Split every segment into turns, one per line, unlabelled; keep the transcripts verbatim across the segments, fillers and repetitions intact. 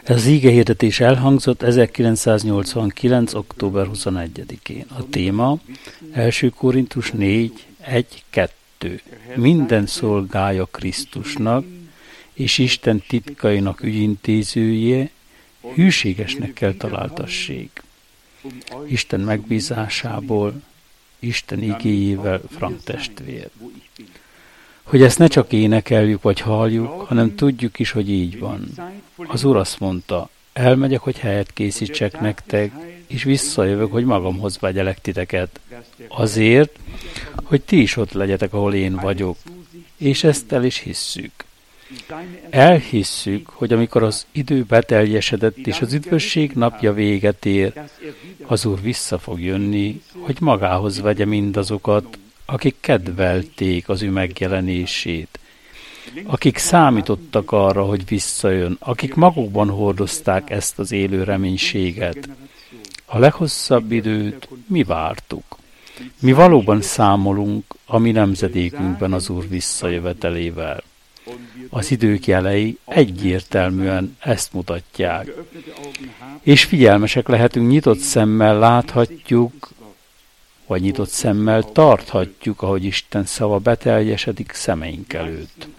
Ez az ígehirdetés elhangzott ezerkilencszáznyolcvankilenc. október huszonegyedikén. A téma első Korintus négy, egy, kettő. Minden szolgálja Krisztusnak, és Isten titkainak ügyintézője, hűségesnek kell találtassék. Isten megbízásából, Isten igéjével, Frank testvér. Hogy ezt ne csak énekeljük vagy halljuk, hanem tudjuk is, hogy így van. Az Úr azt mondta, elmegyek, hogy helyet készítsek nektek, és visszajövök, hogy magamhoz vegyelek titeket. Azért, hogy ti is ott legyetek, ahol én vagyok. És ezt el is hisszük. Elhisszük, hogy amikor az idő beteljesedett, és az üdvösség napja véget ér, az Úr vissza fog jönni, hogy magához vegye mindazokat, akik kedvelték az ő megjelenését, akik számítottak arra, hogy visszajön, akik magukban hordozták ezt az élő reménységet. A leghosszabb időt mi vártuk. Mi valóban számolunk a mi nemzedékünkben az Úr visszajövetelével. Az idők jelei egyértelműen ezt mutatják. És figyelmesek lehetünk, nyitott szemmel láthatjuk, vagy nyitott szemmel tarthatjuk, ahogy Isten szava beteljesedik szemeink előtt.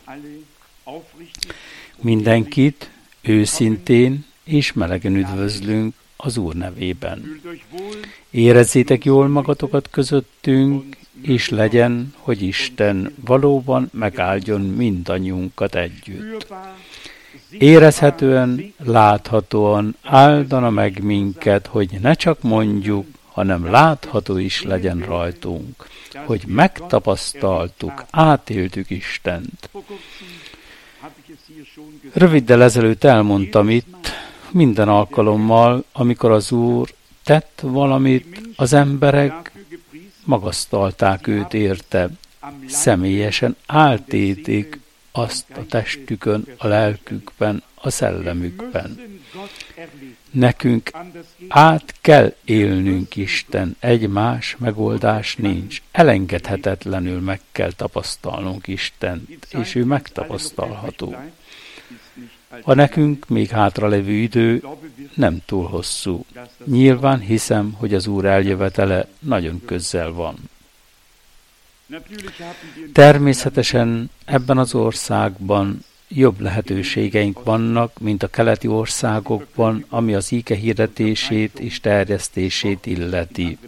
Mindenkit őszintén és melegen üdvözlünk az Úr nevében. Érezzétek jól magatokat közöttünk, és legyen, hogy Isten valóban megáldjon mindannyiunkat együtt. Érezhetően, láthatóan áldana meg minket, hogy ne csak mondjuk, hanem látható is legyen rajtunk, hogy megtapasztaltuk, átéltük Istent. Röviddel ezelőtt elmondtam itt, minden alkalommal, amikor az Úr tett valamit, az emberek magasztalták őt érte, személyesen átélték azt a testükön, a lelkükben, a szellemükben. Nekünk át kell élnünk Isten, egy más megoldás nincs. Elengedhetetlenül meg kell tapasztalnunk Istent, és ő megtapasztalható. A nekünk még hátralevő idő nem túl hosszú. Nyilván hiszem, hogy az Úr eljövetele nagyon közel van. Természetesen ebben az országban jobb lehetőségeink vannak, mint a keleti országokban, ami az íge hirdetését és terjesztését illeti.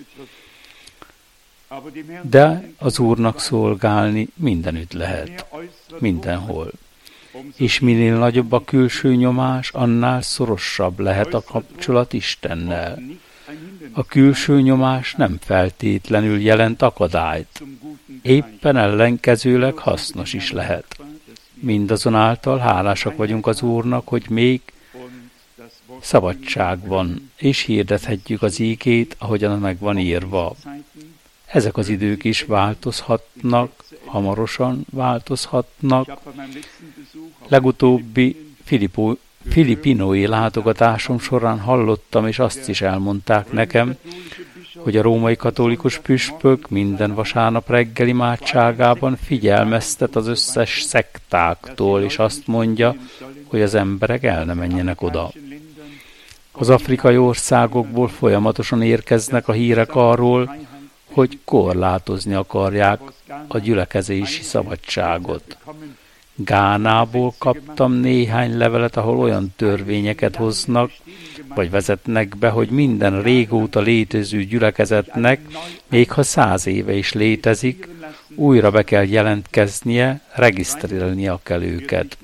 De az Úrnak szolgálni mindenütt lehet, mindenhol. És minél nagyobb a külső nyomás, annál szorosabb lehet a kapcsolat Istennel. A külső nyomás nem feltétlenül jelent akadályt, éppen ellenkezőleg hasznos is lehet. Mindazonáltal hálásak vagyunk az Úrnak, hogy még szabadság van, és hirdethetjük az ígét, ahogyan meg van írva. Ezek az idők is változhatnak, hamarosan változhatnak. Legutóbbi Filippo, filipinói látogatásom során hallottam, és azt is elmondták nekem, hogy a római katolikus püspök minden vasárnap reggel imádságában figyelmeztet az összes szektáktól, és azt mondja, hogy az emberek el ne menjenek oda. Az afrikai országokból folyamatosan érkeznek a hírek arról, hogy korlátozni akarják a gyülekezési szabadságot. Gánából kaptam néhány levelet, ahol olyan törvényeket hoznak, vagy vezetnek be, hogy minden régóta létező gyülekezetnek, még ha száz éve is létezik, újra be kell jelentkeznie, regisztrálnia kell őket.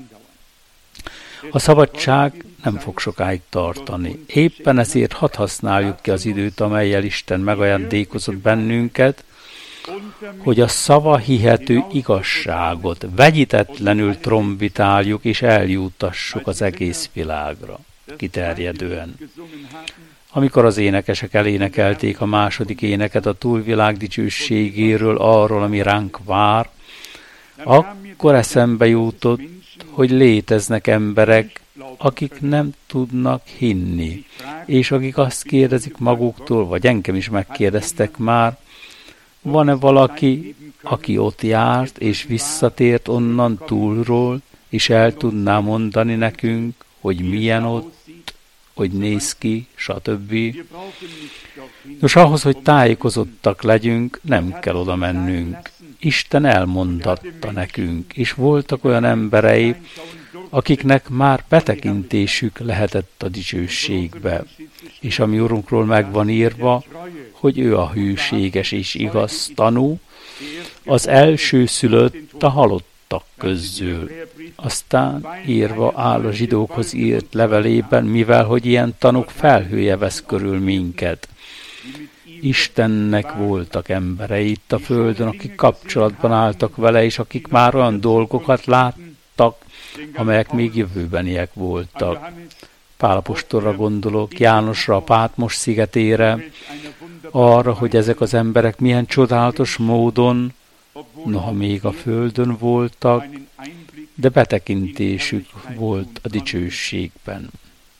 A szabadság nem fog sokáig tartani. Éppen ezért hadd használjuk ki az időt, amellyel Isten megajándékozott bennünket, hogy a szava hihető igazságot vegyítetlenül trombitáljuk és eljutassuk az egész világra, kiterjedően. Amikor az énekesek elénekelték a második éneket a túlvilág dicsőségéről, arról, ami ránk vár, akkor eszembe jutott, hogy léteznek emberek, akik nem tudnak hinni, és akik azt kérdezik maguktól, vagy engem is megkérdeztek már, van-e valaki, aki ott járt, és visszatért onnan túlról, és el tudná mondani nekünk, hogy milyen ott, hogy néz ki, stb. Nos, ahhoz, hogy tájékozottak legyünk, nem kell oda mennünk. Isten elmondatta nekünk, és voltak olyan emberei, akiknek már betekintésük lehetett a dicsőségbe. És a mi Urunkról meg van írva, hogy ő a hűséges és igaz tanú, az első szülött a halottak közül. Aztán írva áll a zsidókhoz írt levelében, mivel hogy ilyen tanúk felhője vesz körül minket. Istennek voltak emberei itt a földön, akik kapcsolatban álltak vele, és akik már olyan dolgokat láttak, amelyek még jövőbeniek voltak. Pál apostolra gondolok, Jánosra, a Pátmos szigetére, arra, hogy ezek az emberek milyen csodálatos módon, noha még a földön voltak, de betekintésük volt a dicsőségben.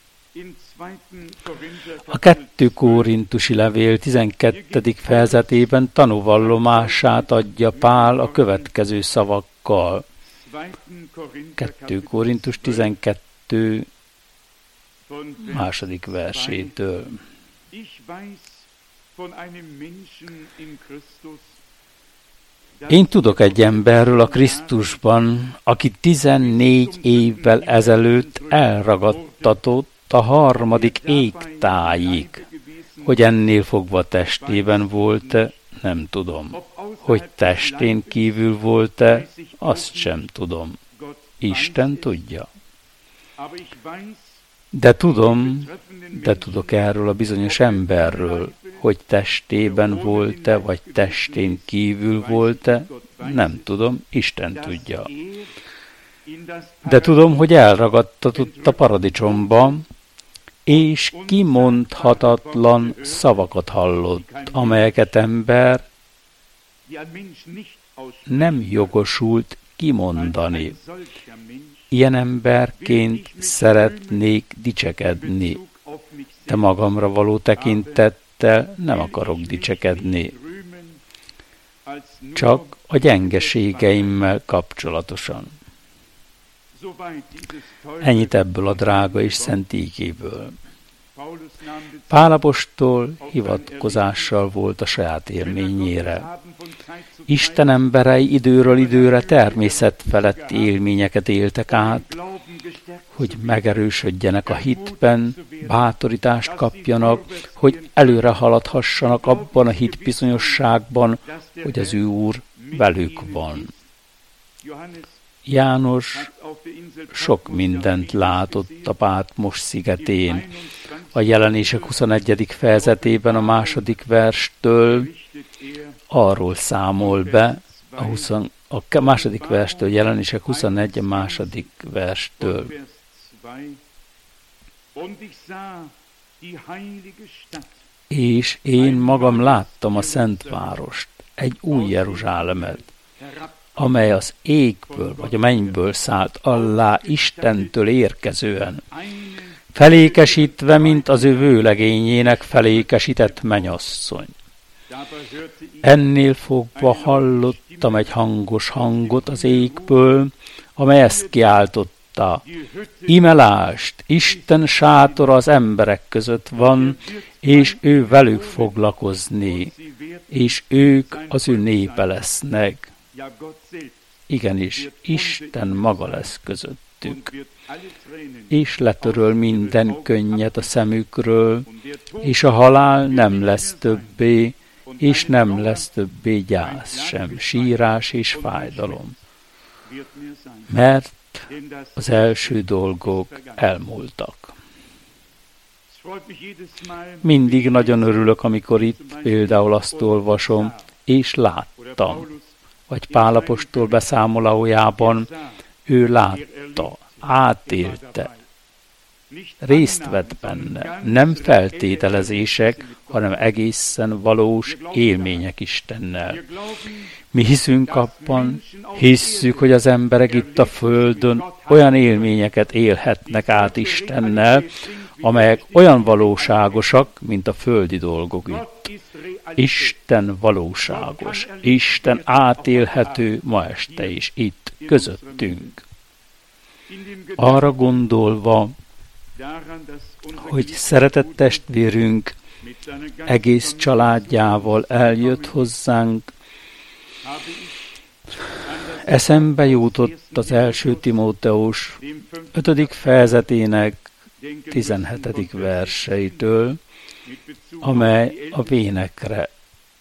A kettő Korintusi levél tizenkettedik fejezetében tanúvallomását adja Pál a következő szavakkal. kettő Korintus tizenkettő második versétől. Én tudok egy emberről a Krisztusban, aki tizennégy évvel ezelőtt elragadtatott a harmadik égtájig. Hogy ennél fogva testében volt-e, nem tudom. Hogy testén kívül volt-e, azt sem tudom. Isten tudja. De tudom, de tudok erről a bizonyos emberről, hogy testében volt-e, vagy testén kívül volt-e, nem tudom, Isten tudja. De tudom, hogy elragadtatott a paradicsomba, és kimondhatatlan szavakat hallott, amelyeket ember nem jogosult kimondani. Ilyen emberként szeretnék dicsekedni, de magamra való tekintettel nem akarok dicsekedni. Csak a gyengeségeimmel kapcsolatosan. Ennyit ebből a drága és szent ígéből. Pál apostol hivatkozással volt a saját élményére. Isten emberei időről időre természet feletti élményeket éltek át, hogy megerősödjenek a hitben, bátorítást kapjanak, hogy előre haladhassanak abban a hit bizonyosságban, hogy az ő Úr velük van. János sok mindent látott a Pátmos szigetén. A Jelenések huszonegyedik fejezetében a második verstől arról számol be, a, húsz, a második verstől, Jelenések huszonegy, a második verstől. És én magam láttam a Szentvárost, egy új Jeruzsálemet, amely az égből vagy a mennyből szállt alá Istentől érkezően, felékesítve, mint az ő vőlegényének felékesített mennyasszony. Ennél fogva hallottam egy hangos hangot az égből, amely ezt kiáltotta: imelást, Isten sátora az emberek között van, és ő velük fog lakozni, és ők az ő népe lesznek. Igenis, Isten maga lesz közöttük, és letöröl minden könnyet a szemükről, és a halál nem lesz többé, és nem lesz többé gyász sem, sírás és fájdalom, mert az első dolgok elmúltak. Mindig nagyon örülök, amikor itt például azt olvasom, és láttam, vagy Pál apostol beszámolójában ő látta, átélte, részt vett benne, nem feltételezések, hanem egészen valós élmények Istennel. Mi hiszünk abban, hisszük, hogy az emberek itt a földön olyan élményeket élhetnek át Istennel, amelyek olyan valóságosak, mint a földi dolgok itt. Isten valóságos, Isten átélhető ma este is itt, közöttünk. Arra gondolva, hogy szeretett testvérünk egész családjával eljött hozzánk. Eszembe jutott az első Timóteus ötödik fejezetének tizenhetedik verseitől, amely a vénekre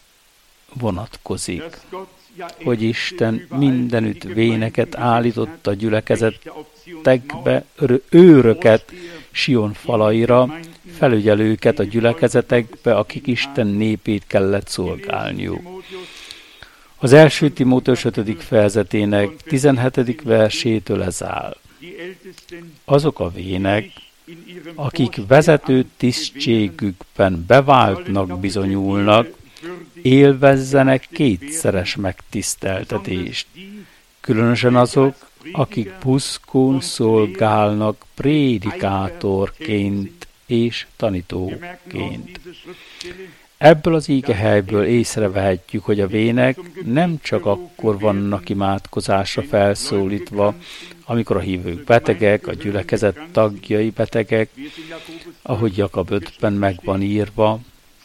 vonatkozik, hogy Isten mindenütt véneket állított a gyülekezetekbe, őröket Sion falaira, felügyelőket a gyülekezetekbe, akik Isten népét kellett szolgálniuk. Az első Timóteus ötödik fejezetének tizenhetedik versétől ez áll. Azok a vének, akik vezető tisztségükben beváltnak bizonyulnak, élvezzenek kétszeres megtiszteltetést. Különösen azok, akik buszkón szolgálnak prédikátorként és tanítóként. Ebből az ígehelyből észrevehetjük, hogy a vének nem csak akkor vannak imádkozásra felszólítva, amikor a hívők betegek, a gyülekezet tagjai betegek, ahogy Jakab ötben meg van írva,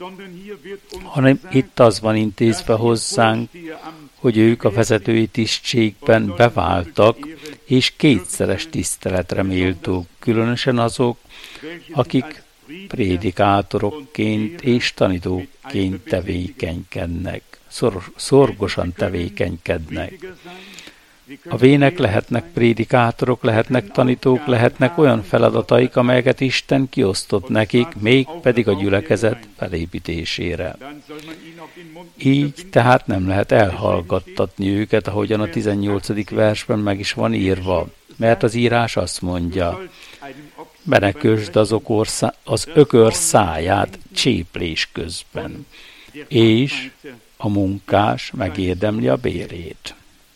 hanem itt az van intézve hozzánk, hogy ők a vezetői tisztségben beváltak, és kétszeres tiszteletre méltók, különösen azok, akik prédikátorokként és tanítóként tevékenykednek, szor, szorgosan tevékenykednek. A vének lehetnek prédikátorok, lehetnek tanítók, lehetnek olyan feladataik, amelyeket Isten kiosztott nekik, mégpedig a gyülekezet felépítésére. Így tehát nem lehet elhallgattatni őket, ahogyan a tizennyolcadik versben meg is van írva, mert az írás azt mondja, benekösd az, okorszá, az ökör száját cséplés közben, és a munkás megérdemli a bérét.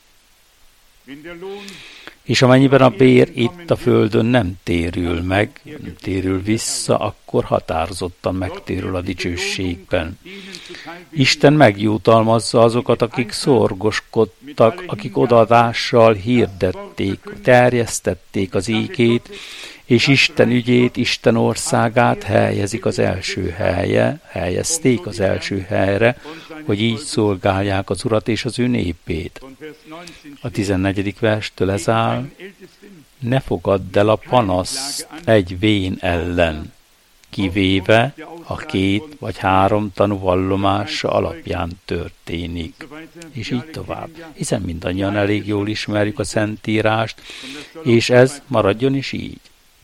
És amennyiben a bér itt a földön nem térül meg, nem térül vissza, akkor határozottan megtérül a dicsőségben. Isten megjutalmazza azokat, akik szorgoskodtak, akik odaadással hirdették, terjesztették az ígét, és Isten ügyét, Isten országát helyezik az első helye, helyezték az első helyre, hogy így szolgálják az Urat és az ő népét. A tizennegyedik verstől ez áll, ne fogadd el a panaszt egy vén ellen, kivéve, ha két vagy három tanú vallomása alapján történik. És így tovább. Hiszen mindannyian elég jól ismerjük a Szentírást, és ez maradjon is így.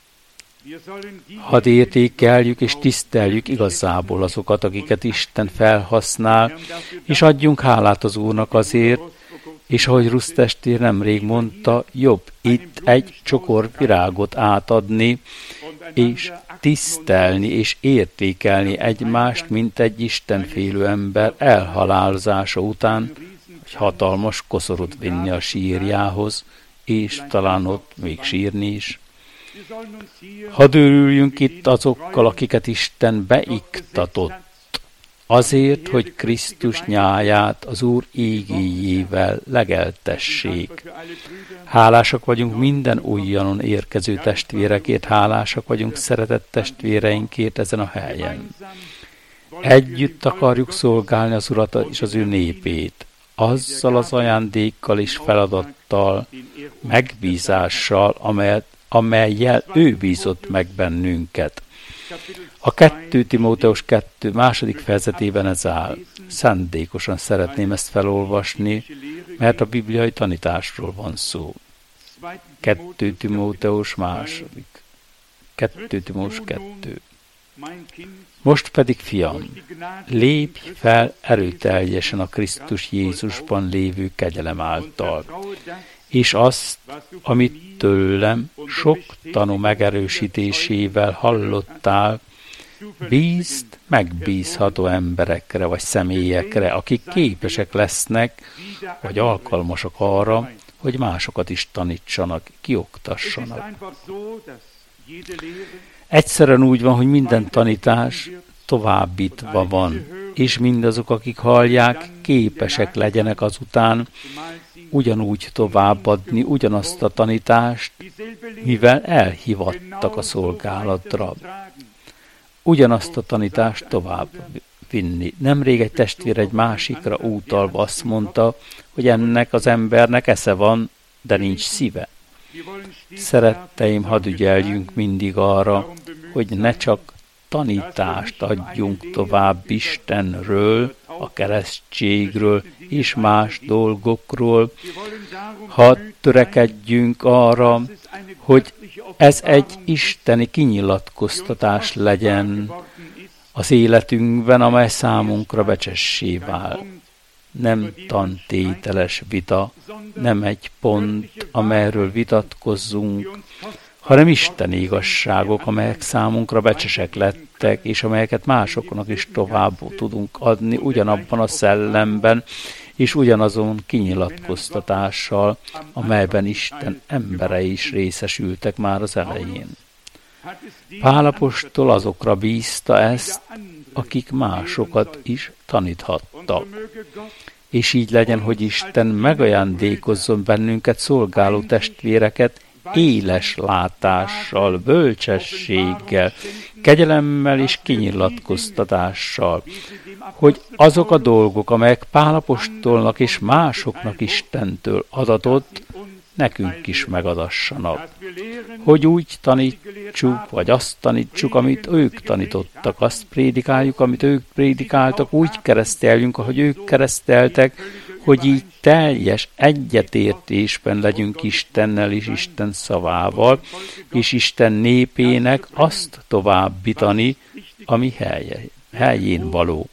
Hadd értékeljük és tiszteljük igazából azokat, akiket Isten felhasznál, és adjunk hálát az Úrnak azért, és ahogy Rusz testvér nemrég mondta, jobb itt egy csokor virágot átadni, és tisztelni és értékelni egymást, mint egy istenfélő ember elhalálozása után, hogy hatalmas koszorút vinni a sírjához, és talán ott még sírni is. Hadd örüljünk itt azokkal, akiket Isten beiktatott, azért, hogy Krisztus nyáját az Úr ígéjével legeltessék. Hálásak vagyunk minden újonnan érkező testvérekért, hálásak vagyunk szeretett testvéreinkért ezen a helyen. Együtt akarjuk szolgálni az Urat és az ő népét, azzal az ajándékkal és feladattal, megbízással, amelyet amellyel ő bízott meg bennünket. A kettő Timóteus kettő második fejezetében ez áll. Szándékosan szeretném ezt felolvasni, mert a bibliai tanításról van szó. kettő Timóteus második. kettő Timóteus kettő. Most pedig, fiam, lépj fel erőteljesen a Krisztus Jézusban lévő kegyelem által, és azt, amit tőlem sok tanú megerősítésével hallottál, bízd megbízható emberekre vagy személyekre, akik képesek lesznek, vagy alkalmasak arra, hogy másokat is tanítsanak, kioktassanak. Egyszerűen úgy van, hogy minden tanítás továbbítva van, és mindazok, akik hallják, képesek legyenek azután, ugyanúgy továbbadni ugyanazt a tanítást, mivel elhivattak a szolgálatra. Ugyanazt a tanítást tovább vinni. Nemrég egy testvér egy másikra utalva azt mondta, hogy ennek az embernek esze van, de nincs szíve. Szeretteim, hadd ügyeljünk mindig arra, hogy ne csak tanítást adjunk tovább Istenről, a keresztségről és más dolgokról. Hadd törekedjünk arra, hogy ez egy isteni kinyilatkoztatás legyen az életünkben, amely számunkra becsessé vál. Nem tantételes vita, nem egy pont, amelyről vitatkozzunk, hanem isteni igazságok, amelyek számunkra becsesek lettek, és amelyeket másoknak is tovább tudunk adni ugyanabban a szellemben, és ugyanazon kinyilatkoztatással, amelyben Isten emberei is részesültek már az elején. Pál apostol azokra bízta ezt, akik másokat is taníthattak. És így legyen, hogy Isten megajándékozzon bennünket szolgáló testvéreket éles látással, bölcsességgel, kegyelemmel és kinyilatkoztatással, hogy azok a dolgok, amelyek Pál apostolnak és másoknak Istentől adatott, nekünk is megadassanak. Hogy úgy tanítsuk, vagy azt tanítsuk, amit ők tanítottak, azt prédikáljuk, amit ők prédikáltak, úgy kereszteljünk, ahogy ők kereszteltek, hogy így teljes egyetértésben legyünk Istennel és Isten szavával, és Isten népének azt továbbítani, ami helye, helyén való.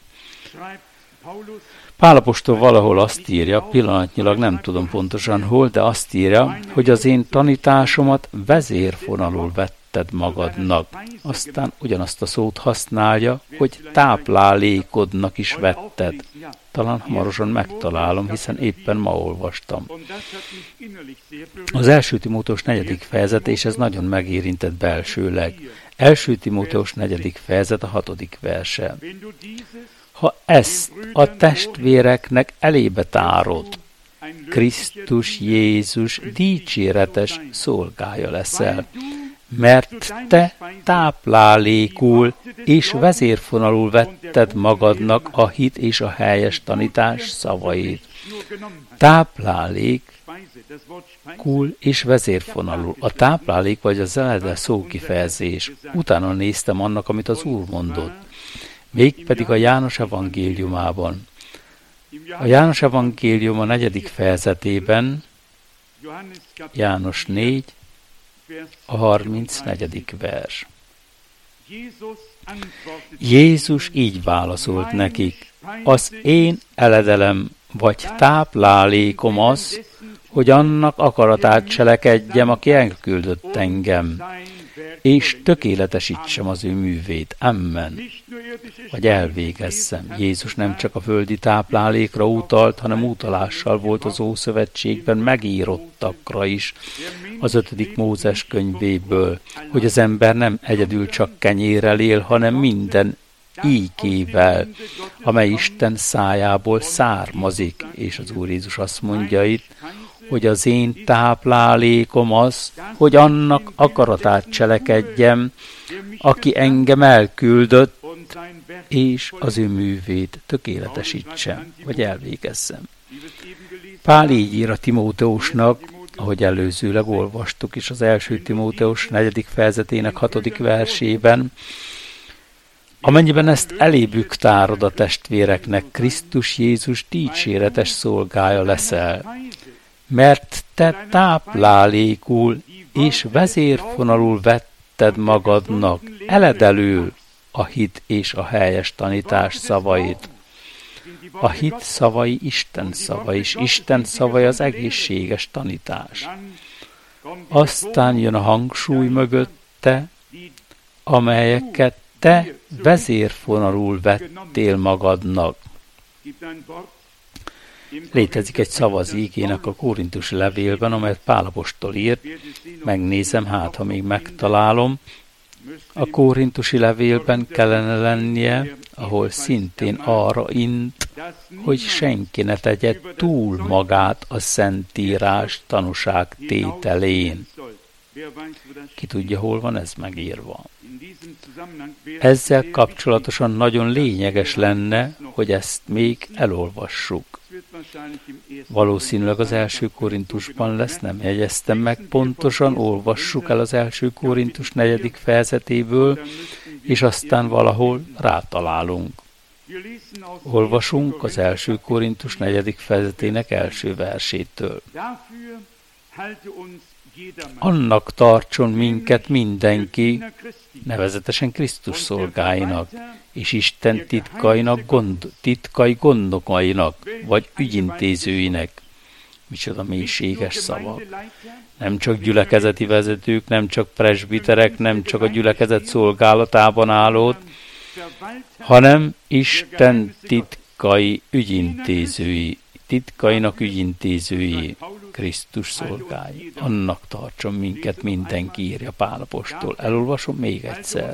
Pál apostol valahol azt írja, pillanatnyilag nem tudom pontosan hol, de azt írja, hogy az én tanításomat vezérfonalul vetted magadnak. Aztán ugyanazt a szót használja, hogy táplálékodnak is vetted. Talán hamarosan megtalálom, hiszen éppen ma olvastam. Az első Timóteus negyedik fejezet, és ez nagyon megérintett belsőleg. első Timóteus negyedik fejezet, a hatodik verse. Ha ezt a testvéreknek elébe tárod, Krisztus Jézus dicséretes szolgája leszel, mert te táplálékul és vezérfonalul vetted magadnak a hit és a helyes tanítás szavait. Táplálékul és vezérfonalul. A táplálék vagy az elede szókifejezés. Utána néztem annak, amit az Úr mondott. Mégpedig a János evangéliumában. A János evangélium a negyedik fejezetében, János négy, a harmincnegyedik vers. Jézus így válaszolt nekik, az én eledelem vagy táplálékom az, hogy annak akaratát cselekedjem, aki elküldött engem, és tökéletesítsem az ő művét. Amen. Vagy elvégezzem. Jézus nem csak a földi táplálékra utalt, hanem utalással volt az Ószövetségben megírottakra is, az ötödik Mózes könyvéből, hogy az ember nem egyedül csak kenyérrel él, hanem minden ígével, amely Isten szájából származik. És az Úr Jézus azt mondja itt, hogy az én táplálékom az, hogy annak akaratát cselekedjem, aki engem elküldött, és az ő művét tökéletesítsem, vagy elvégezzem. Pál így ír a Timóteusnak, ahogy előzőleg olvastuk is az első Timóteus negyedik fejezetének hatodik versében, amennyiben ezt elébük tárod a testvéreknek, Krisztus Jézus dicséretes szolgája leszel, mert te táplálékul és vezérfonalul vetted magadnak eledelül a hit és a helyes tanítás szavait. A hit szavai Isten szava, és Isten szavai az egészséges tanítás. Aztán jön a hangsúly mögötte, amelyeket te vezérfonalul vettél magadnak. Létezik egy szava az ígének a korintusi levélben, amelyet Pál apostol írt, megnézem, hát ha még megtalálom, a korintusi levélben kellene lennie, ahol szintén arra int, hogy senki ne tegye túl magát a Szentírás tanúság tételén. Ki tudja, hol van ez megírva? Ezzel kapcsolatosan nagyon lényeges lenne, hogy ezt még elolvassuk. Valószínűleg az első Korintusban lesz, nem jegyeztem meg pontosan, olvassuk el az első Korintus negyedik fejezetéből, és aztán valahol rátalálunk. Olvasunk az első Korintus negyedik fejezetének első versétől. Annak tartson minket mindenki, nevezetesen Krisztus szolgáinak, és Isten titkainak, gond, titkai gondokainak, vagy ügyintézőinek. Micsoda mélységes szavak. Nem csak gyülekezeti vezetők, nem csak presbiterek, nem csak a gyülekezet szolgálatában állót, hanem Isten titkai ügyintézői, titkainak ügyintézői, Krisztus szolgái. Annak tartson minket mindenki, írja Pál apostol. Elolvasom még egyszer.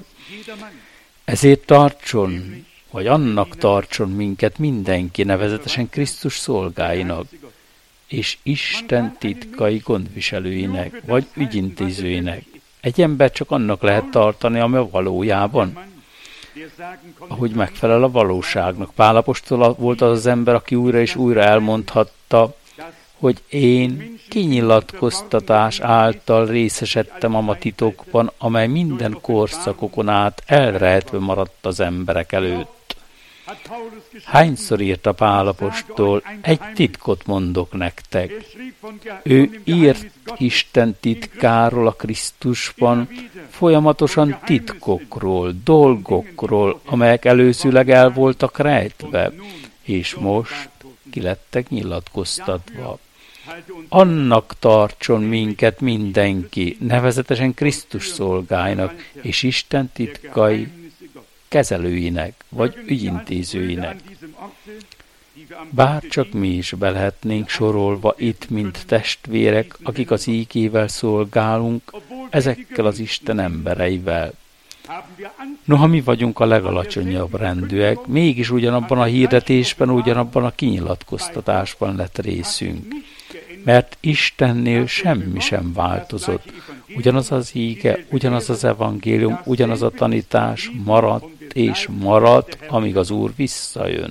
Ezért tartson, vagy annak tartson minket mindenki, nevezetesen Krisztus szolgáinak, és Isten titkai gondviselőinek, vagy ügyintézőinek. Egy ember csak annak lehet tartani, ami a valójában, ahogy megfelel a valóságnak. Pál apostol volt az az ember, aki újra és újra elmondhatta, hogy én kinyilatkoztatás által részesedtem a titokban, amely minden korszakokon át elrejtve maradt az emberek előtt. Hányszor írta Pál apostol, egy titkot mondok nektek. Ő írt Isten titkáról a Krisztusban, folyamatosan titkokról, dolgokról, amelyek előzőleg el voltak rejtve, és most ki lettek nyilatkoztatva. Annak tartson minket mindenki, nevezetesen Krisztus szolgáinak, és Isten titkai kezelőinek, vagy ügyintézőinek. Bár csak mi is be lehetnénk sorolva itt, mint testvérek, akik az ígével szolgálunk, ezekkel az Isten embereivel. Noha mi vagyunk a legalacsonyabb rendűek, mégis ugyanabban a hirdetésben, ugyanabban a kinyilatkoztatásban lett részünk. Mert Istennél semmi sem változott. Ugyanaz az íge, ugyanaz az evangélium, ugyanaz a tanítás maradt és maradt, amíg az Úr visszajön.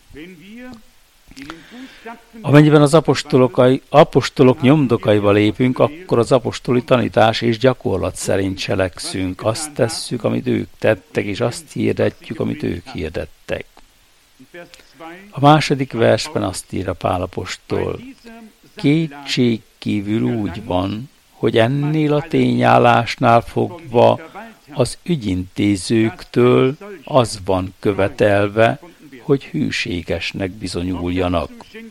Amennyiben az apostolok, apostolok nyomdokaiba lépünk, akkor az apostoli tanítás és gyakorlat szerint cselekszünk. Azt tesszük, amit ők tettek, és azt hirdetjük, amit ők hirdettek. A második versben azt írja Pál apostol, kétség kívül úgy van, hogy ennél a tényállásnál fogva az ügyintézőktől az van követelve, hogy hűségesnek bizonyuljanak.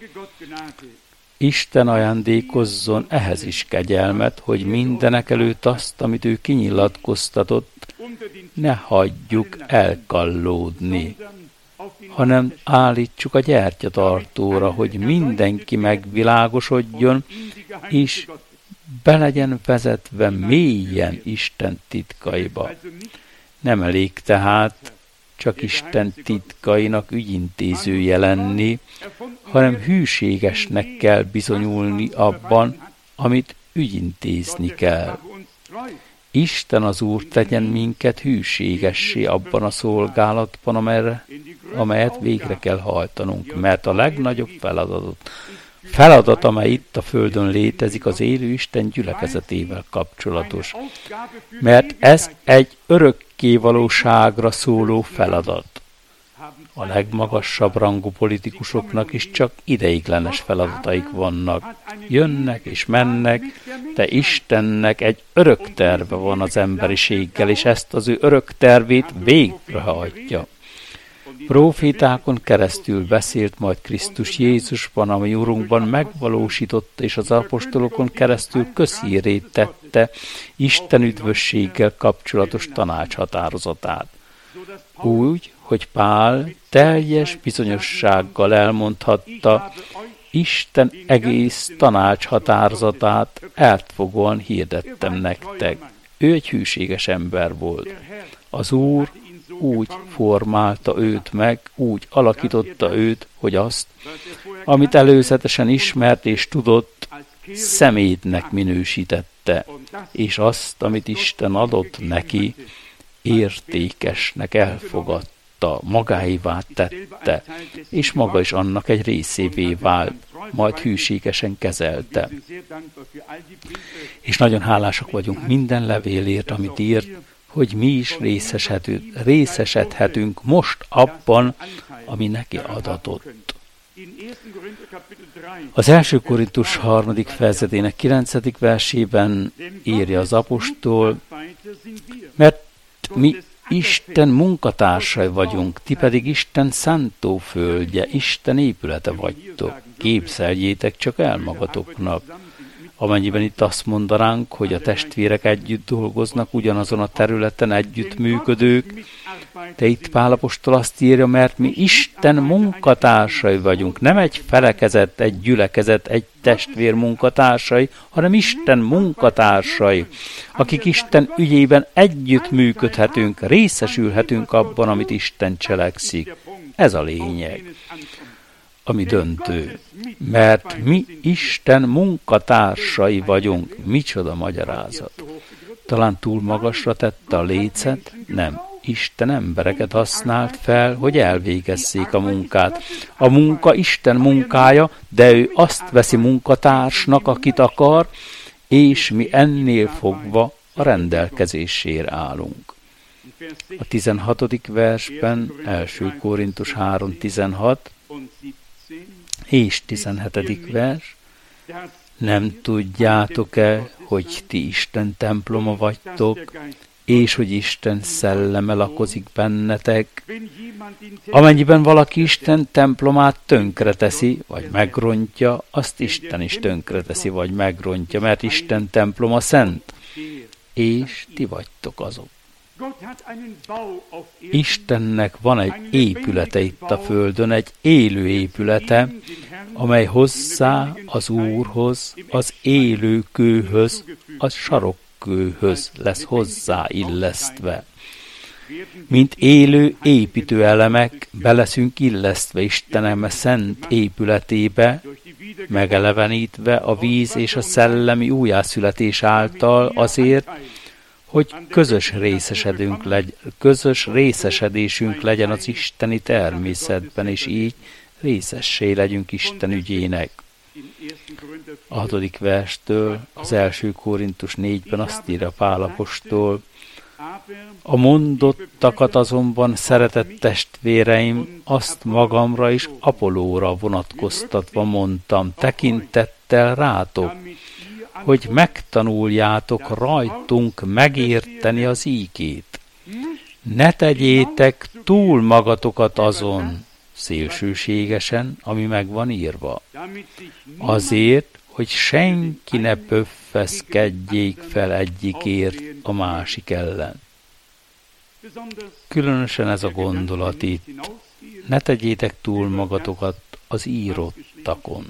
Isten ajándékozzon ehhez is kegyelmet, hogy mindenek előtt azt, amit ő kinyilatkoztatott, ne hagyjuk elkallódni, hanem állítsuk a gyertyatartóra, hogy mindenki megvilágosodjon, és be legyen vezetve mélyen Isten titkaiba. Nem elég tehát csak Isten titkainak ügyintézője lenni, hanem hűségesnek kell bizonyulni abban, amit ügyintézni kell. Isten az Úr tegyen minket hűségessé abban a szolgálatban, amelyre, amelyet végre kell hajtanunk, mert a legnagyobb feladatot, feladat, amely itt a Földön létezik, az élő Isten gyülekezetével kapcsolatos. Mert ez egy örökké valóságra szóló feladat. A legmagasabb rangú politikusoknak is csak ideiglenes feladataik vannak. Jönnek és mennek, de Istennek egy örök terve van az emberiséggel, és ezt az ő örök tervét végrehajtja. Prófétákon keresztül beszélt majd Krisztus Jézusban, ami Urunkban megvalósította, és az apostolokon keresztül közhírré tette Isten üdvösséggel kapcsolatos tanácshatározatát. Úgy, hogy Pál teljes bizonyossággal elmondhatta, Isten egész tanácshatározatát átfogóan hirdettem nektek. Ő egy hűséges ember volt. Az Úr úgy formálta őt meg, úgy alakította őt, hogy azt, amit előzetesen ismert és tudott, szemétnek minősítette, és azt, amit Isten adott neki, értékesnek elfogadta, magáévá tette, és maga is annak egy részévé vált, majd hűségesen kezelte. És nagyon hálásak vagyunk minden levélért, amit írt, hogy mi is részesedhetünk most abban, ami neki adatott. Az első Korintus harmadik fejezetének kilencedik versében írja az apostol, mert mi Isten munkatársai vagyunk, ti pedig Isten szántóföldje, Isten épülete vagytok. Képzeljétek csak el magatoknak. Amennyiben itt azt mondanánk, hogy a testvérek együtt dolgoznak, ugyanazon a területen együtt működők, de itt Pál apostol azt írja, mert mi Isten munkatársai vagyunk, nem egy felekezet, egy gyülekezet, egy testvér munkatársai, hanem Isten munkatársai, akik Isten ügyében együtt működhetünk, részesülhetünk abban, amit Isten cselekszik. Ez a lényeg, ami döntő. Mert mi Isten munkatársai vagyunk. Micsoda magyarázat. Talán túl magasra tette a lécet? Nem. Isten embereket használt fel, hogy elvégezzék a munkát. A munka Isten munkája, de ő azt veszi munkatársnak, akit akar, és mi ennél fogva a rendelkezésére állunk. A tizenhatodik versben, első Korintus három tizenhat, és tizenhetedik vers, nem tudjátok-e, hogy ti Isten temploma vagytok, és hogy Isten szelleme lakozik bennetek? Amennyiben valaki Isten templomát tönkreteszi, vagy megrontja, azt Isten is tönkreteszi, vagy megrontja, mert Isten temploma szent, és ti vagytok azok. Istennek van egy épülete itt a földön, egy élő épülete, amely hozzá az Úrhoz, az élő kőhöz, a sarokkőhöz lesz hozzáillesztve. Mint élő építőelemek beleszünk illesztve Istenem szent épületébe, megelevenítve a víz és a szellemi újjászületés által azért, hogy közös, részesedünk legy, közös részesedésünk legyen az isteni természetben, és így részessé legyünk Isten ügyének. A hatodik verstől, az első Korintus négyben azt írja Pál apostol, a mondottakat azonban, szeretett testvéreim, azt magamra is Apollóra vonatkoztatva mondtam, tekintettel rátok, hogy megtanuljátok rajtunk megérteni az ígét. Ne tegyétek túl magatokat azon, szélsőségesen, ami meg van írva. Azért, hogy senki ne pöffeszkedjék fel egyikért a másik ellen. Különösen ez a gondolat itt. Ne tegyétek túl magatokat az írottakon.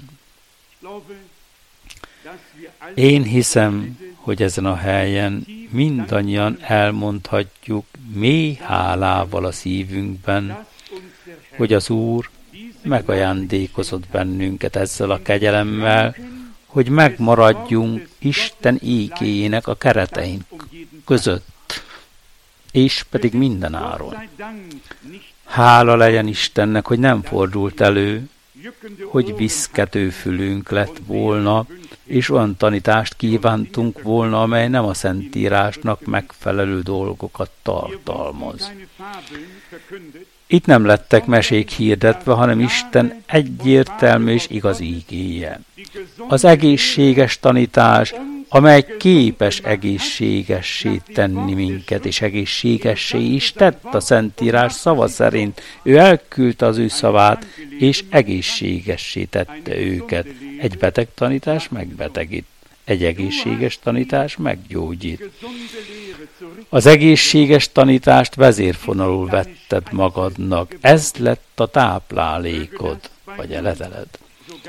Én hiszem, hogy ezen a helyen mindannyian elmondhatjuk mély hálával a szívünkben, hogy az Úr megajándékozott bennünket ezzel a kegyelemmel, hogy megmaradjunk Isten ígéjének a kereteink között, és pedig mindenáron. Hála legyen Istennek, hogy nem fordult elő, hogy viszkető fülünk lett volna, és olyan tanítást kívántunk volna, amely nem a Szentírásnak megfelelő dolgokat tartalmaz. Itt nem lettek mesék hirdetve, hanem Isten egyértelmű és igaz ígéje. Az egészséges tanítás, amely képes egészségessé tenni minket, és egészségessé is tett a Szentírás szava szerint. Ő elküldte az ő szavát, és egészségessé tette őket. Egy beteg tanítás megbetegít, egy egészséges tanítás meggyógyít. Az egészséges tanítást vezérfonalul vetted magadnak. Ez lett a táplálékod, vagy eledeled.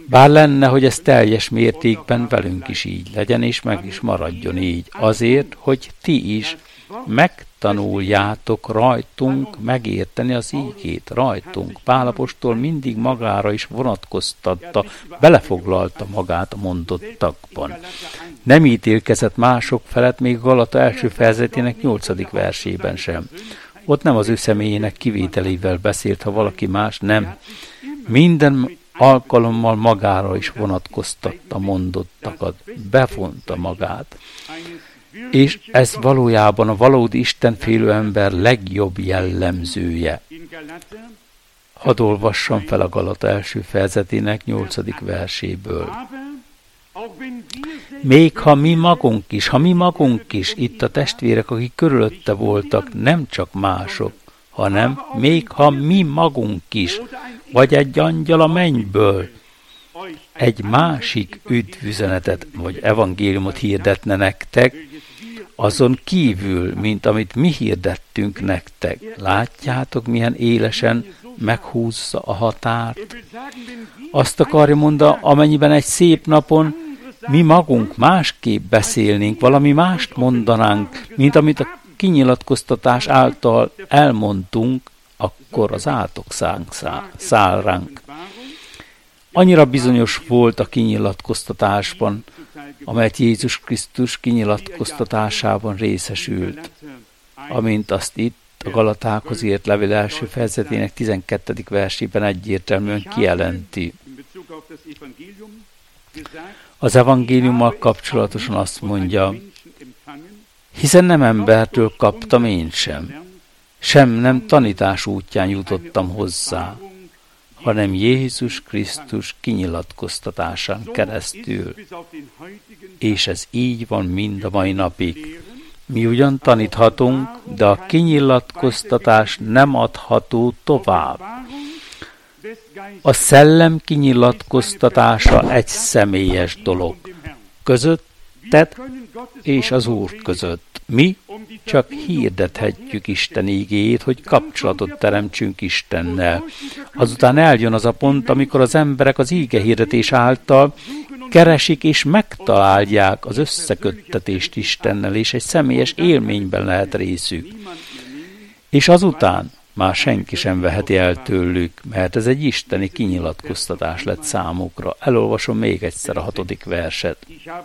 Bár lenne, hogy ez teljes mértékben velünk is így legyen, és meg is maradjon így, azért, hogy ti is megtanuljátok rajtunk megérteni az ígét, rajtunk. Pál apostol mindig magára is vonatkoztatta, belefoglalta magát a mondottakban. Nem ítélkezett mások felett, még Galata első fejezetének nyolcadik versében sem. Ott nem az ő személyének kivételével beszélt, ha valaki más, nem. Minden alkalommal magára is vonatkoztatta mondottakat, befonta magát. És ez valójában a valódi istenfélő ember legjobb jellemzője. Hadd olvassam fel a Galata első fejezetének nyolcadik verséből. Még ha mi magunk is, ha mi magunk is, itt a testvérek, akik körülötte voltak, nem csak mások, hanem még ha mi magunk is, vagy egy angyal a mennyből, egy másik üdvüzenetet, vagy evangéliumot hirdetne nektek, azon kívül, mint amit mi hirdettünk nektek. Látjátok, milyen élesen meghúzza a határt? Azt akarja mondani, amennyiben egy szép napon mi magunk másképp beszélnénk, valami mást mondanánk, mint amit a kinyilatkoztatás által elmondtunk, akkor az átok szánk száll ránk. Annyira bizonyos volt a kinyilatkoztatásban, amelyet Jézus Krisztus kinyilatkoztatásában részesült, amint azt itt a Galatákhoz írt levél első fejezetének tizenkettedik versében egyértelműen kijelenti. Az evangéliummal kapcsolatosan azt mondja, hiszen nem embertől kaptam én sem, sem nem tanítás útján jutottam hozzá, hanem Jézus Krisztus kinyilatkoztatásán keresztül. És ez így van mind a mai napig. Mi ugyan taníthatunk, de a kinyilatkoztatás nem adható tovább. A szellem kinyilatkoztatása egy személyes dolog. Közötted és az Úr között. Mi csak hirdethetjük Isten ígéjét, hogy kapcsolatot teremtsünk Istennel. Azután eljön az a pont, amikor az emberek az íge hirdetés által keresik és megtalálják az összeköttetést Istennel, és egy személyes élményben lehet részük. És azután már senki sem veheti el tőlük, mert ez egy isteni kinyilatkoztatás lett számukra. Elolvasom még egyszer a hatodik verset.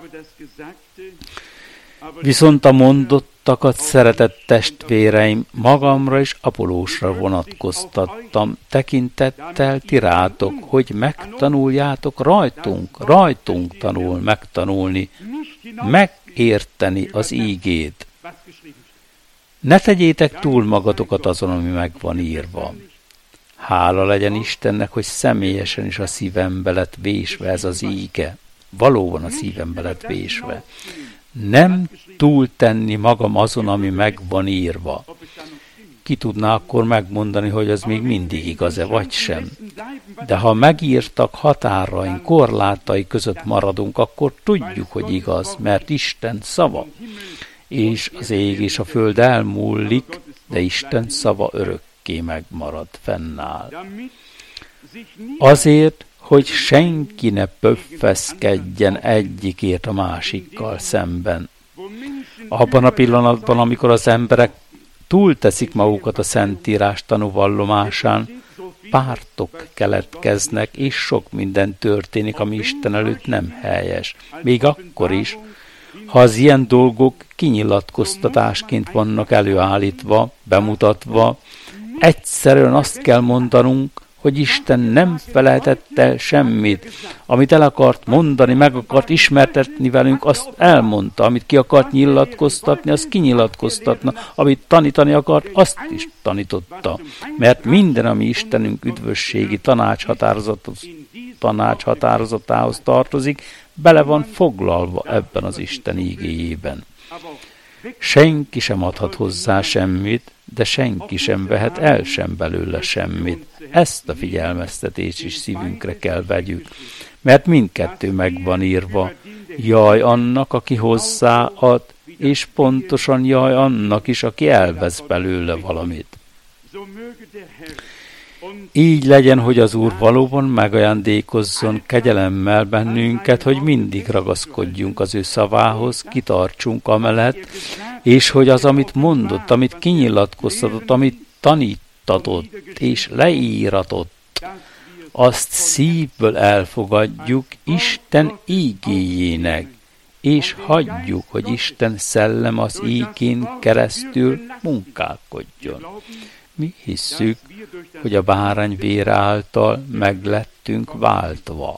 Viszont a mondottakat, szeretett testvéreim, magamra és Apolósra vonatkoztattam, tekintettel ti rátok, hogy megtanuljátok rajtunk, rajtunk tanul megtanulni, megérteni az ígét. Ne tegyétek túl magatokat azon, ami meg van írva. Hála legyen Istennek, hogy személyesen is a szívembe lett vésve ez az íge. Valóban a szívembe lett vésve. Nem túltenni magam azon, ami meg van írva. Ki tudná akkor megmondani, hogy az még mindig igaz-e, vagy sem. De ha megírtak határaink, korlátai között maradunk, akkor tudjuk, hogy igaz, mert Isten szava. És az ég és a föld elmúlik, de Isten szava örökké megmarad, fennáll. Azért, hogy senki ne pöffeszkedjen egyikért a másikkal szemben. Abban a pillanatban, amikor az emberek túlteszik magukat a Szentírás tanúvallomásán, pártok keletkeznek, és sok minden történik, ami Isten előtt nem helyes. Még akkor is, ha az ilyen dolgok kinyilatkoztatásként vannak előállítva, bemutatva, egyszerűen azt kell mondanunk, hogy Isten nem felejtett el semmit. Amit el akart mondani, meg akart ismertetni velünk, azt elmondta. Amit ki akart nyilatkoztatni, azt kinyilatkoztatna. Amit tanítani akart, azt is tanította. Mert minden, ami Istenünk üdvösségi tanácshatározatához tartozik, bele van foglalva ebben az Isten ígéjében. Senki sem adhat hozzá semmit, de senki sem vehet el sem belőle semmit. Ezt a figyelmeztetést is szívünkre kell vegyük, mert mindkettő meg van írva. Jaj annak, aki hozzáad, és pontosan jaj annak is, aki elvesz belőle valamit. Így legyen, hogy az Úr valóban megajándékozzon kegyelemmel bennünket, hogy mindig ragaszkodjunk az ő szavához, kitartsunk amellett, és hogy az, amit mondott, amit kinyilatkoztatott, amit tanítatott és leíratott, azt szívből elfogadjuk Isten ígéjének, és hagyjuk, hogy Isten szellem az ígén keresztül munkálkodjon. Mi hisszük, hogy a bárány vér által meglettünk váltva.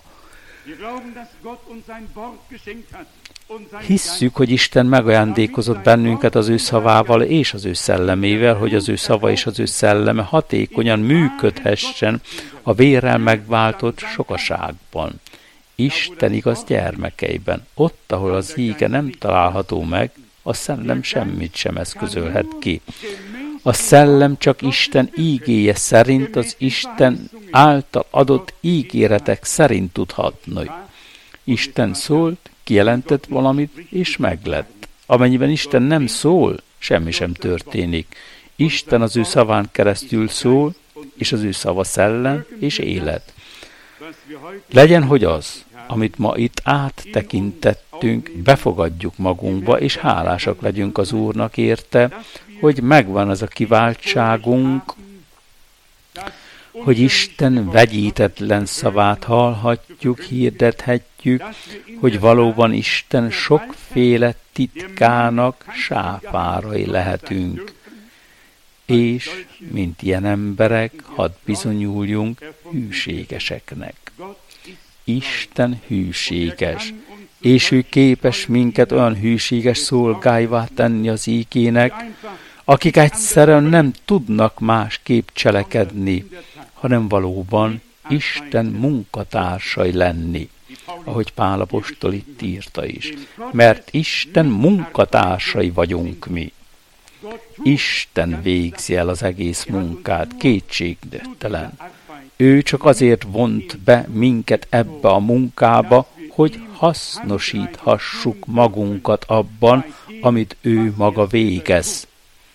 Hisszük, hogy Isten megajándékozott bennünket az ő szavával és az ő szellemével, hogy az ő szava és az ő szelleme hatékonyan működhessen a vérrel megváltott sokaságban. Isten igaz gyermekeiben, ott, ahol az íge nem található meg, a szellem semmit sem eszközölhet ki. A szellem csak Isten ígéje szerint, az Isten által adott ígéretek szerint tudhatni. Isten szólt, kijelentett valamit, és meglett. Amennyiben Isten nem szól, semmi sem történik. Isten az ő szaván keresztül szól, és az ő szava szellem és élet. Legyen, hogy az, amit ma itt áttekintettünk, befogadjuk magunkba, és hálásak legyünk az Úrnak érte, hogy megvan az a kiváltságunk, hogy Isten vegyítetlen szavát hallhatjuk, hirdethetjük, hogy valóban Isten sokféle titkának sáfárai lehetünk. És, mint ilyen emberek, hadd bizonyuljunk hűségeseknek. Isten hűséges, és ő képes minket olyan hűséges szolgáivá tenni az ígének, akik egyszerűen nem tudnak másképp cselekedni, hanem valóban Isten munkatársai lenni, ahogy Pál apostol itt írta is. Mert Isten munkatársai vagyunk mi. Isten végzi el az egész munkát, kétségtelen. Ő csak azért vont be minket ebbe a munkába, hogy hasznosíthassuk magunkat abban, amit ő maga végez.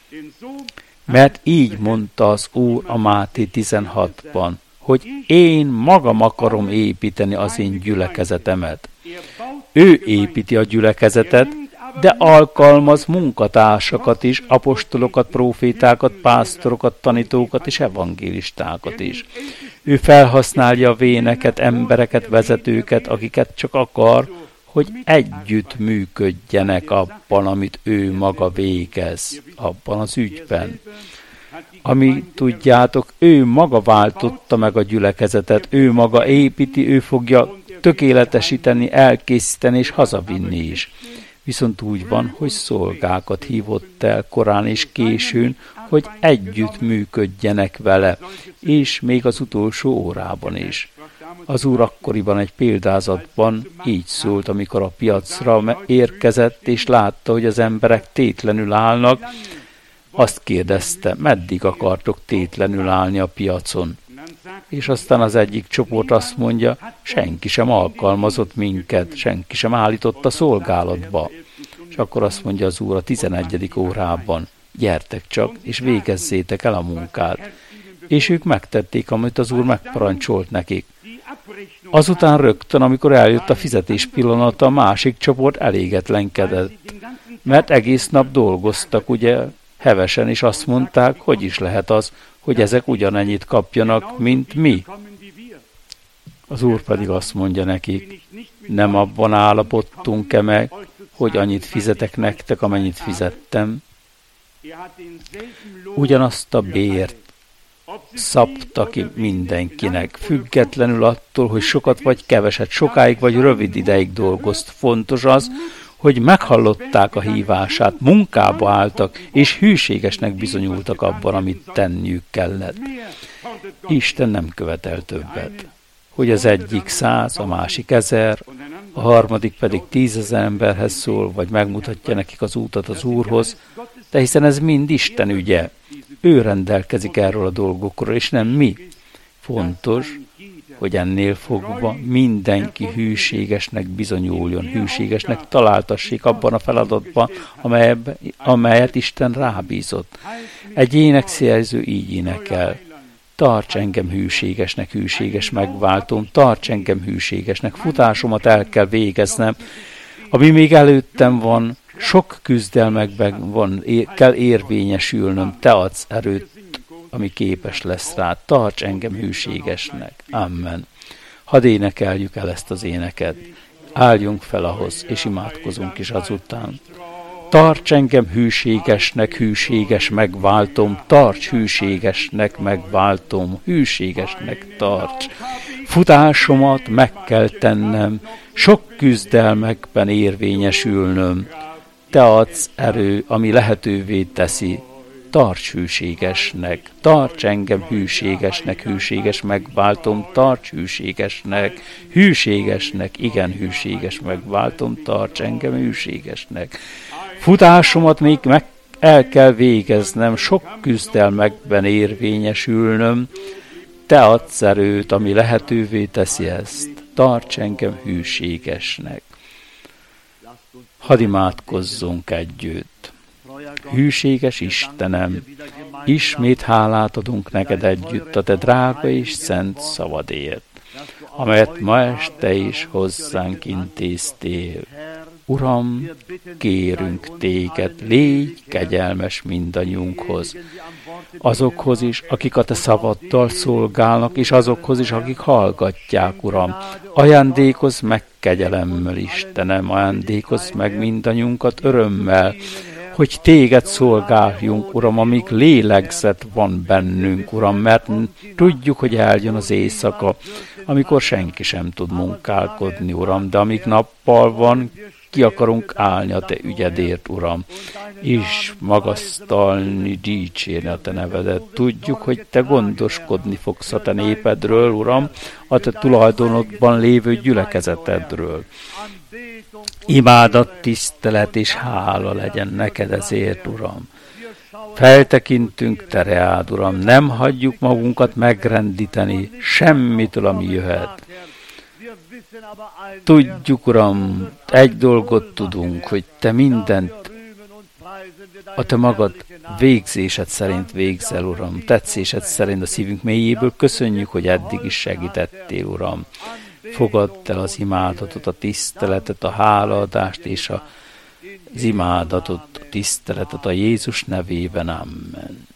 Mert így mondta az Úr a Máté tizenhatban, hogy én magam akarom építeni az én gyülekezetemet. Ő építi a gyülekezetet, de alkalmaz munkatársakat is, apostolokat, prófétákat, pásztorokat, tanítókat és evangélistákat is. Ő felhasználja a véneket, embereket, vezetőket, akiket csak akar, hogy együtt működjenek abban, amit ő maga végez, abban az ügyben. Ami, tudjátok, ő maga váltotta meg a gyülekezetet, ő maga építi, ő fogja tökéletesíteni, elkészíteni és hazavinni is. Viszont úgy van, hogy szolgákat hívott el korán és későn, hogy együtt működjenek vele, és még az utolsó órában is. Az Úr akkoriban egy példázatban így szólt, amikor a piacra érkezett, és látta, hogy az emberek tétlenül állnak, azt kérdezte, meddig akartok tétlenül állni a piacon? És aztán az egyik csoport azt mondja, senki sem alkalmazott minket, senki sem állította szolgálatba. És akkor azt mondja az Úr a tizenegyedik órában, gyertek csak, és végezzétek el a munkát. És ők megtették, amit az Úr megparancsolt nekik. Azután rögtön, amikor eljött a fizetés pillanata, a másik csoport elégedetlenkedett, mert egész nap dolgoztak, ugye, hevesen, és azt mondták, hogy is lehet az, hogy ezek ugyanennyit kapjanak, mint mi. Az Úr pedig azt mondja nekik, nem abban állapodtunk-e meg, hogy annyit fizetek nektek, amennyit fizettem. Ugyanazt a bért szabta ki mindenkinek, függetlenül attól, hogy sokat vagy keveset, sokáig vagy rövid ideig dolgozt. Fontos az, hogy meghallották a hívását, munkába álltak, és hűségesnek bizonyultak abban, amit tenniük kellett. Isten nem követel többet. Hogy az egyik száz, a másik ezer, a harmadik pedig tízezer emberhez szól, vagy megmutatja nekik az útat az Úrhoz, de hiszen ez mind Isten ügye. Ő rendelkezik erről a dolgokról, és nem mi. Fontos, hogy ennél fogva mindenki hűségesnek bizonyuljon, hűségesnek találtassék abban a feladatban, amelyet Isten rábízott. Egy énekszerző így énekel. Tarts engem hűségesnek, hűséges megváltom, tarts engem hűségesnek, futásomat el kell végeznem, ami még előttem van, sok küzdelmekben van, é- kell érvényesülnöm, te adsz erőt, ami képes lesz rá, tarts engem hűségesnek. Amen. Hadd énekeljük el ezt az éneket, álljunk fel ahhoz, és imádkozunk is azután. Tarts engem hűségesnek, hűséges megváltom, tarts hűségesnek megváltom, hűségesnek tarts. Futásomat meg kell tennem, sok küzdelmekben érvényesülnöm. Te adsz erő, ami lehetővé teszi, tarts hűségesnek, tarts engem hűségesnek, hűséges megváltom, tarts hűségesnek, hűségesnek, igen hűséges megváltom, tarts engem hűségesnek. Futásomat még meg el kell végeznem, sok küzdelmekben érvényesülnöm, te adsz erőt, ami lehetővé teszi ezt, tarts engem hűségesnek. Hadd imádkozzunk együtt. Hűséges Istenem, ismét hálát adunk neked együtt a te drága és szent szavadért, amelyet ma este is hozzánk intéztél. Uram, kérünk téged, légy kegyelmes mindannyiunkhoz, azokhoz is, akik a te szavaddal szolgálnak, és azokhoz is, akik hallgatják, Uram. Ajándékozz meg kegyelemmel, Istenem, ajándékozz meg mindannyiunkat örömmel, hogy téged szolgáljunk, Uram, amíg lélegzet van bennünk, Uram, mert tudjuk, hogy eljön az éjszaka, amikor senki sem tud munkálkodni, Uram, de amíg nappal van, ki akarunk állni a te ügyedért, Uram, és magasztalni, dicsérni a te nevedet. Tudjuk, hogy te gondoskodni fogsz a te népedről, Uram, a te tulajdonodban lévő gyülekezetedről. Imádat, tisztelet és hála legyen neked ezért, Uram. Feltekintünk te reád, Uram, nem hagyjuk magunkat megrendíteni semmitől, ami jöhet. Tudjuk, Uram, egy dolgot tudunk, hogy te mindent a te magad végzésed szerint végzel, Uram. Tetszésed szerint a szívünk mélyéből köszönjük, hogy eddig is segítettél, Uram. Fogadd el az imádatot, a tiszteletet, a hálaadást és az imádatot, a tiszteletet a Jézus nevében. Amen.